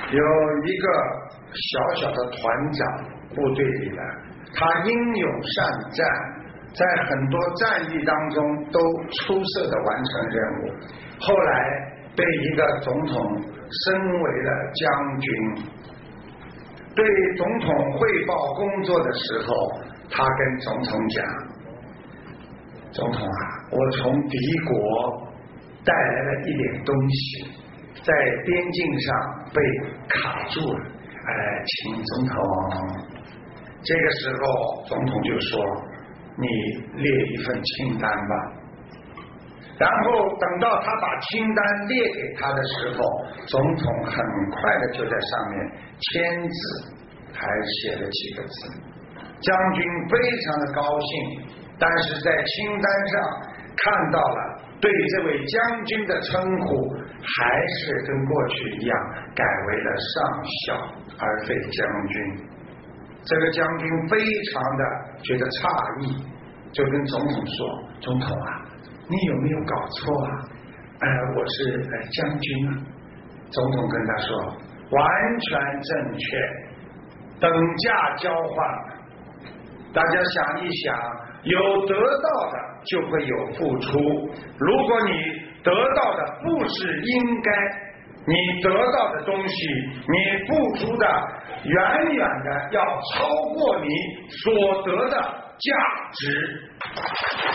有一个小小的团长，部队里的，他英勇善战，在很多战役当中都出色的完成任务，后来被一个总统升为了将军。对总统汇报工作的时候，他跟总统讲，总统啊，我从敌国带来了一点东西，在边境上被卡住了，请总统。这个时候总统就说，你列一份清单吧。然后等到他把清单列给他的时候，总统很快的就在上面签字，还写了几个字。将军非常的高兴，但是在清单上看到了对这位将军的称呼还是跟过去一样，改为了上校而非将军。这个将军非常的觉得诧异，就跟总统说，总统啊，你有没有搞错啊？我是将军啊。总统跟他说，完全正确，等价交换。大家想一想，有得到的就会有付出，如果你得到的不是应该，你得到的东西，你付出的远远的要超过你所得的价值。